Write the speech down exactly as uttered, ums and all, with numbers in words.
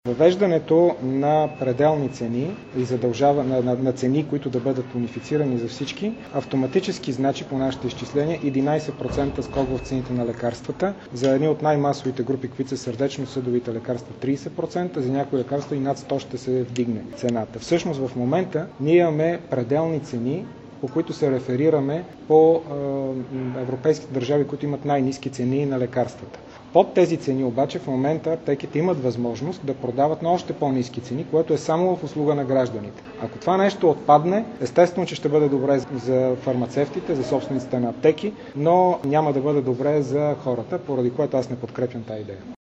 Въвеждането на пределни цени и задължава на, на, на цени, които да бъдат унифицирани за всички, автоматически значи по нашите изчисления единайсет процента скок в цените на лекарствата. За едни от най-масовите групи, които са сърдечно-съдовите лекарства, трийсет процента, за някои лекарства и над сто ще се вдигне цената. Всъщност в момента ние имаме пределни цени, по които се реферираме по е, европейските държави, които имат най-ниски цени на лекарствата. Под тези цени обаче в момента аптеките имат възможност да продават на още по-ниски цени, което е само в услуга на гражданите. Ако това нещо отпадне, естествено, че ще бъде добре за фармацевтите, за собствениците на аптеки, но няма да бъде добре за хората, поради което аз не подкрепям тази идея.